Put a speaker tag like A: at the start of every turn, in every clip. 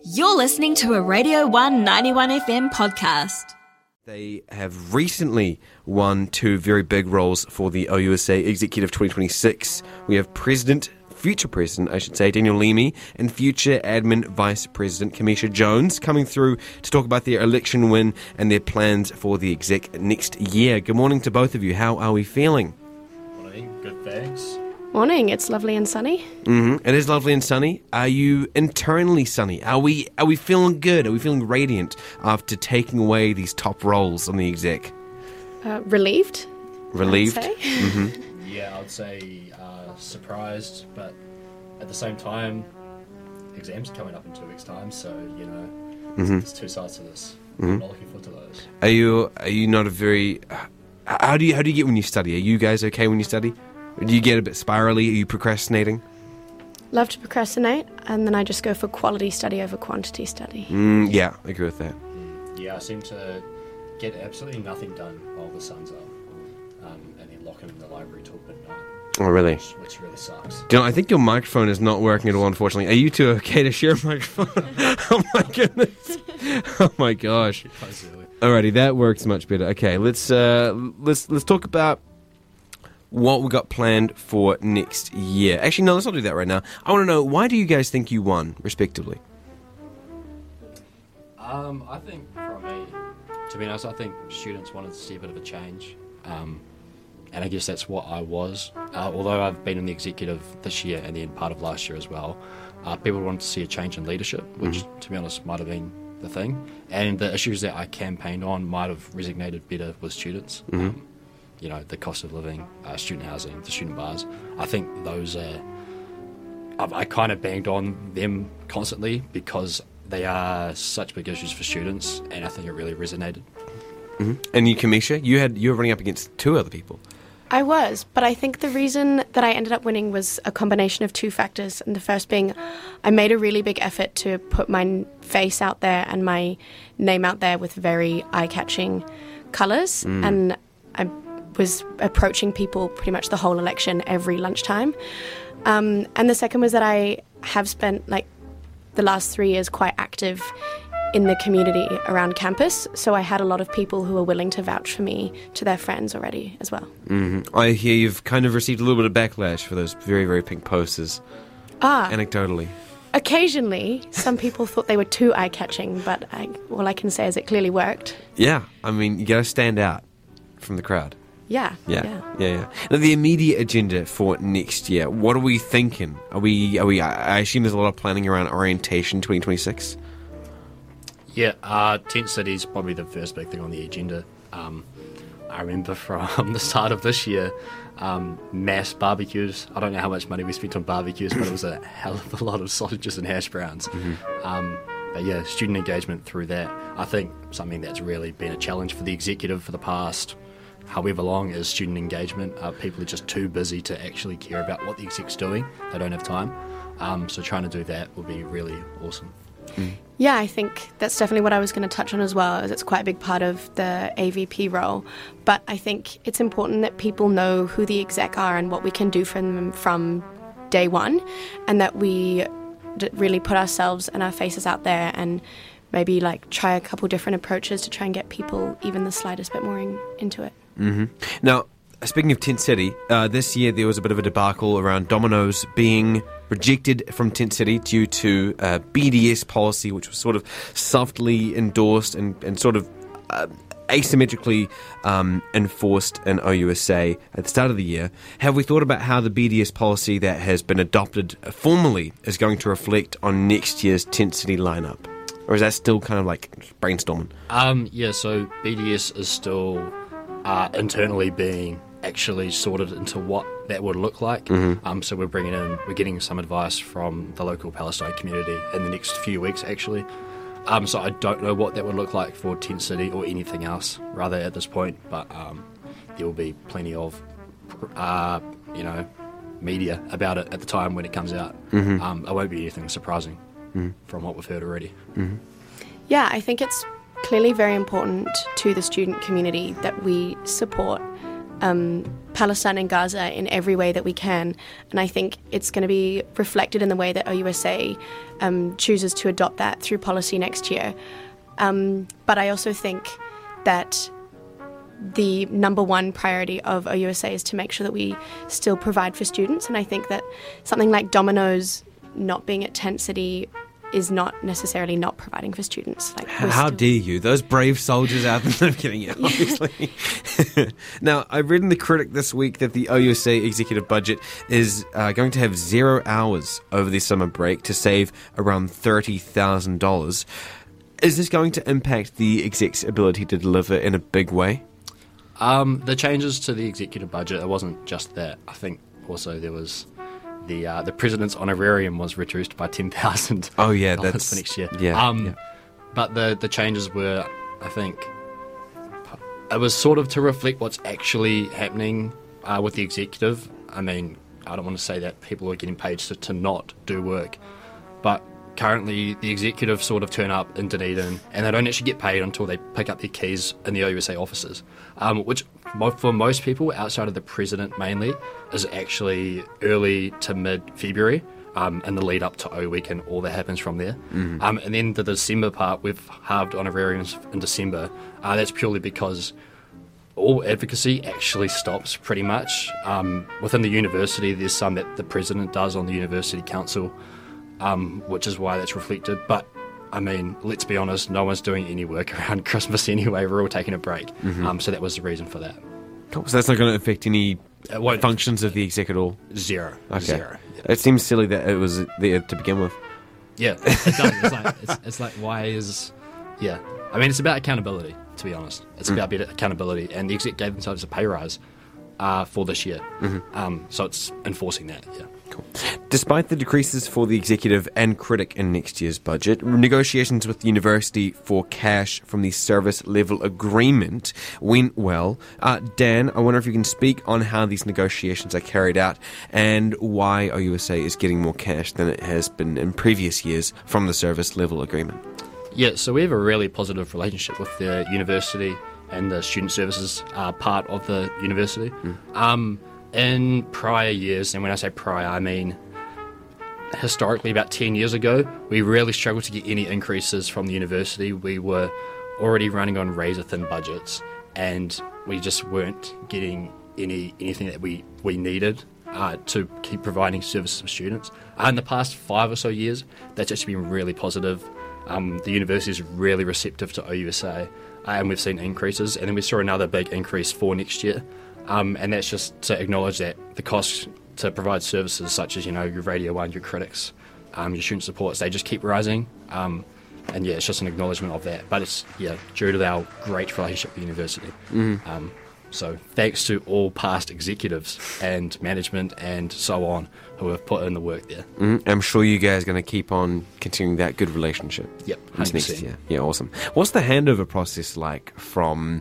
A: You're listening to a Radio 191 FM podcast.
B: They have recently won two very big roles for the OUSA Executive 2026. We have future President, Daniel Leamy, and future Admin Vice President, Kamisha Jones, coming through to talk about their election win and their plans for the exec next year. Good morning to both of you. How are we feeling?
C: Morning. Good, thanks.
D: Morning. It's lovely and sunny.
B: It is lovely and sunny. Are you internally sunny? Are we feeling good? Are we feeling radiant after taking away these top roles on the exec?
D: Relieved.
B: Relieved?
D: I'd say.
C: Yeah, I would say surprised, but at the same time, exams are coming up in 2 weeks' time, so, there's two sides to this. I'm not looking forward to those.
B: Are you not a very... How do you get when you study? Are you guys okay when you study? Do you get a bit spirally? Are you procrastinating?
D: Love to procrastinate, and then I just go for quality study over quantity study.
B: Yeah, I agree with that.
C: Yeah, I seem to get absolutely nothing done while the sun's up, and then lock in the library till midnight.
B: Oh, really?
C: Which really sucks.
B: Do you know, I think your microphone is not working at all, unfortunately. Are you two okay to share a microphone? Oh, my goodness. Oh, my gosh. Alrighty, that works much better. Okay, let's talk about what we got planned for next year. Actually, no, let's not do that right now. I want to know, why do you guys think you won, respectively?
C: I think, from me, to be honest, I think students wanted to see a bit of a change. And I guess that's what I was. Although I've been in the executive this year and then part of last year as well, people wanted to see a change in leadership, which, to be honest, might have been the thing. And the issues that I campaigned on might have resonated better with students. The cost of living, student housing, the student bars. I think those are... I kind of banged on them constantly because they are such big issues for students, and I think it really resonated.
B: And you, Kamisha, you were running up against two other people.
D: I was, but I think the reason that I ended up winning was a combination of two factors. And the first being, I made a really big effort to put my face out there and my name out there with very eye-catching colours. And I was approaching people pretty much the whole election every lunchtime. And the second was that I have spent the last 3 years quite active in the community around campus, so I had a lot of people who were willing to vouch for me to their friends already as well.
B: I hear you've kind of received a little bit of backlash for those very, very pink posters. Anecdotally.
D: Occasionally, some people thought they were too eye-catching, but all I can say is it clearly worked.
B: Yeah, I mean, you got to stand out from the crowd.
D: Yeah.
B: Now, the immediate agenda for next year, what are we thinking? Are we? I assume there's a lot of planning around orientation 2026.
C: Yeah, Tent City is probably the first big thing on the agenda. I remember from the start of this year, mass barbecues. I don't know how much money we spent on barbecues, but it was a hell of a lot of sausages and hash browns. But yeah, student engagement through that. I think something that's really been a challenge for the executive for the past however long is student engagement. People are just too busy to actually care about what the exec's doing. They don't have time. So trying to do that will be really awesome.
D: Yeah, I think that's definitely what I was going to touch on as well, as it's quite a big part of the AVP role. But I think it's important that people know who the exec are and what we can do for them from day one, and that we really put ourselves and our faces out there and maybe try a couple different approaches to try and get people even the slightest bit more into it.
B: Now, speaking of Tent City, this year there was a bit of a debacle around Domino's being rejected from Tent City due to BDS policy, which was sort of softly endorsed and sort of asymmetrically enforced in OUSA at the start of the year. Have we thought about how the BDS policy that has been adopted formally is going to reflect on next year's Tent City lineup? Or is that still kind of brainstorming?
C: Yeah, so BDS is still internally being actually sorted into what that would look like. So we're getting some advice from the local Palestine community in the next few weeks actually. So I don't know what that would look like for Tent City or anything else rather at this point, but there will be plenty of media about it at the time when it comes out. It won't be anything surprising from what we've heard already.
D: Yeah, I think it's clearly very important to the student community that we support Palestine and Gaza in every way that we can. And I think it's going to be reflected in the way that OUSA chooses to adopt that through policy next year. But I also think that the number one priority of OUSA is to make sure that we still provide for students. And I think that something like Domino's not being at Tent City is not necessarily not providing for students. Like,
B: how dare you? Those brave soldiers out there. I'm kidding you, obviously. Now, I read in The Critic this week that the OUSA executive budget is going to have 0 hours over the summer break to save around $30,000. Is this going to impact the exec's ability to deliver in a big way?
C: The changes to the executive budget, it wasn't just that. I think also there was the president's honorarium was reduced by $10,000.
B: Oh yeah, that's
C: for next year.
B: Yeah,
C: But the changes were, I think, it was sort of to reflect what's actually happening with the executive. I mean, I don't want to say that people are getting paid to not do work, but currently the executive sort of turn up in Dunedin and they don't actually get paid until they pick up their keys in the OUSA offices, which for most people outside of the president mainly is actually early to mid-February, in the lead up to O Week and all that happens from there. And then the December part, we've halved honorariums in December. That's purely because all advocacy actually stops pretty much. Within the university, there's some that the president does on the university council, which is why that's reflected. But, I mean, let's be honest, no one's doing any work around Christmas anyway. We're all taking a break. So that was the reason for that.
B: Cool. So that's not going to affect any functions of the exec at all?
C: Zero.
B: Okay.
C: Zero. Yeah.
B: It seems silly that it was there to begin with.
C: Yeah, it does. It's like, why is... Yeah. I mean, it's about accountability, to be honest. It's about better accountability. And the exec gave themselves a pay rise for this year. So it's enforcing that, yeah.
B: Cool. Despite the decreases for the executive and critic in next year's budget, negotiations with the university for cash from the service level agreement went well. Dan, I wonder if you can speak on how these negotiations are carried out and why OUSA is getting more cash than it has been in previous years from the service level agreement.
C: Yeah, so we have a really positive relationship with the university and the student services part of the university. In prior years, and when I say prior, I mean historically about 10 years ago, we really struggled to get any increases from the university. We were already running on razor-thin budgets, and we just weren't getting anything that we needed to keep providing services for students. In the past 5 or so years, that's actually been really positive. The university is really receptive to OUSA, and we've seen increases, and then we saw another big increase for next year. And that's just to acknowledge that the costs to provide services such as, your Radio 1, your critics, your student supports, they just keep rising. And yeah, it's just an acknowledgement of that. But it's, due to our great relationship with the university. So thanks to all past executives and management and so on who have put in the work there.
B: I'm sure you guys are going to keep on continuing that good relationship.
C: Yep, 100%.
B: Next year. Yeah, awesome. What's the handover process like from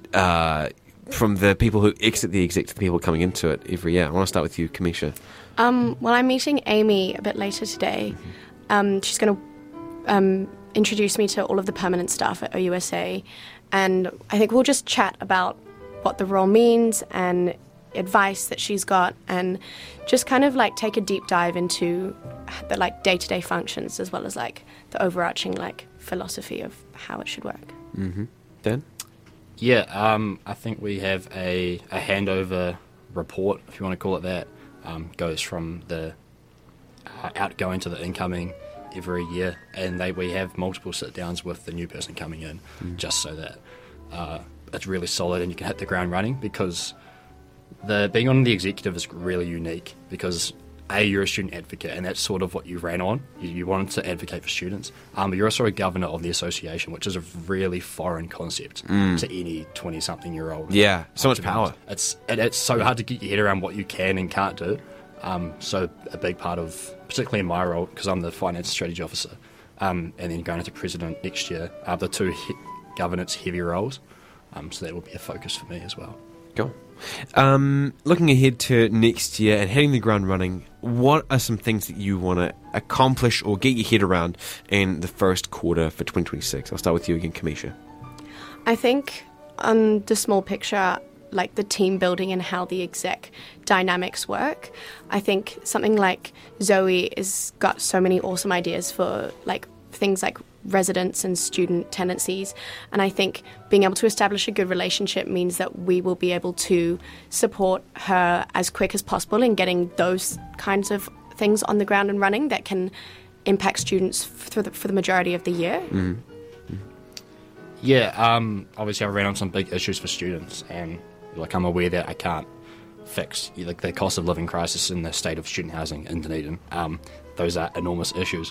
B: the people who exit the exec to the people coming into it every year? I want to start with you, Kamisha.
D: Well, I'm meeting Amy a bit later today. She's going to introduce me to all of the permanent staff at OUSA, and I think we'll just chat about what the role means and advice that she's got, and just kind of take a deep dive into the day-to-day functions as well as the overarching philosophy of how it should work.
B: Dan?
C: Yeah, I think we have a handover report, if you want to call it that, goes from the outgoing to the incoming every year, and we have multiple sit-downs with the new person coming in, just so that it's really solid and you can hit the ground running, because being on the executive is really unique, because you're a student advocate, and that's sort of what you ran on. You wanted to advocate for students. But you're also a governor of the association, which is a really foreign concept to any 20-something-year-old.
B: Yeah, so much power.
C: It's so hard to get your head around what you can and can't do. So a big part of, particularly in my role, because I'm the finance strategy officer, and then going into president next year, the two governance heavy roles. So that will be a focus for me as well.
B: Cool. Looking ahead to next year and hitting the ground running, what are some things that you want to accomplish or get your head around in the first quarter for 2026? I'll start with you again, Kamisha.
D: I think on the small picture, like the team building and how the exec dynamics work. I think something like Zoe has got so many awesome ideas for like things like residents and student tenancies, and I think being able to establish a good relationship means that we will be able to support her as quick as possible in getting those kinds of things on the ground and running that can impact students for the majority of the year.
C: Yeah, obviously I ran on some big issues for students, and like I'm aware that I can't fix like the cost of living crisis in the state of student housing in Dunedin. Those are enormous issues.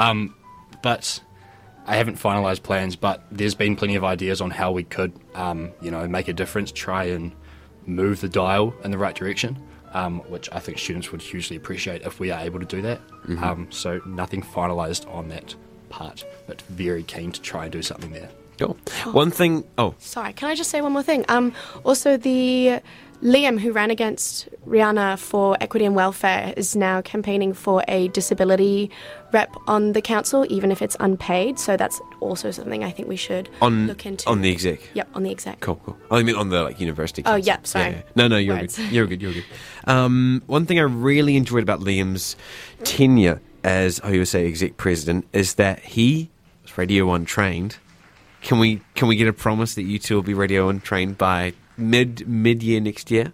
C: But I haven't finalised plans, but there's been plenty of ideas on how we could, make a difference, try and move the dial in the right direction, which I think students would hugely appreciate if we are able to do that. So nothing finalised on that part, but very keen to try and do something there.
B: Cool. One thing... Oh.
D: Sorry, can I just say one more thing? Also, the Liam, who ran against Rihanna for Equity and Welfare, is now campaigning for a disability rep on the council, even if it's unpaid. So that's also something I think we should look into.
B: On the exec?
D: Yep, on the exec.
B: Cool. Oh, I mean on the university council.
D: Oh, yeah, sorry.
B: Yeah. No, you're good. You're good. One thing I really enjoyed about Liam's tenure as OUSA exec president is that he was Radio 1 trained. Can we get a promise that you two will be Radio 1 trained by mid-year next year?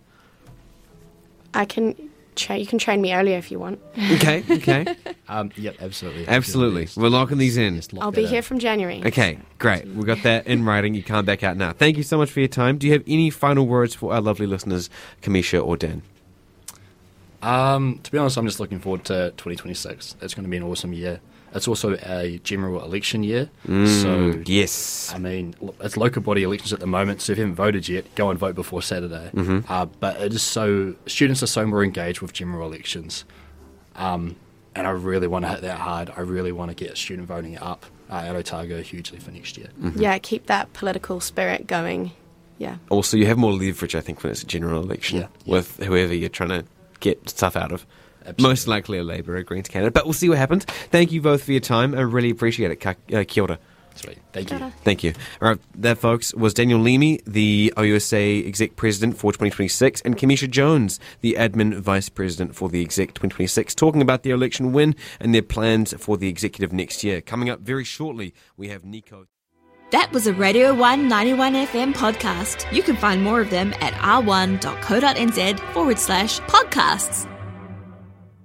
D: You can train me earlier if you want.
B: Okay.
C: Yep, absolutely.
B: Absolutely. We're locking these in.
D: I'll be here from January.
B: Okay, great. We got that in writing. You can't back out now. Thank you so much for your time. Do you have any final words for our lovely listeners, Kamisha or Dan?
C: To be honest, I'm just looking forward to 2026. It's going to be an awesome year. It's also a general election year. So
B: yes.
C: I mean, it's local body elections at the moment, so if you haven't voted yet, go and vote before Saturday. But it is students are so more engaged with general elections. And I really want to hit that hard. I really want to get student voting up at Otago hugely for next year.
D: Yeah, keep that political spirit going. Yeah.
B: Also, you have more leverage, I think, when it's a general election with whoever you're trying to get stuff out of.
C: Absolutely.
B: Most likely a Labour or Greens candidate, but we'll see what happens. Thank you both for your time. I really appreciate it. Kia ora.
C: Sweet. Thank you.
B: Thank you. All right, that, folks, was Daniel Leamy, the OUSA Exec President for 2026, and Kamisha Jones, the Admin Vice President for the Exec 2026, talking about their election win and their plans for the executive next year. Coming up very shortly, we have Nico.
A: That was a Radio 1 91 FM podcast. You can find more of them at r1.co.nz/podcasts.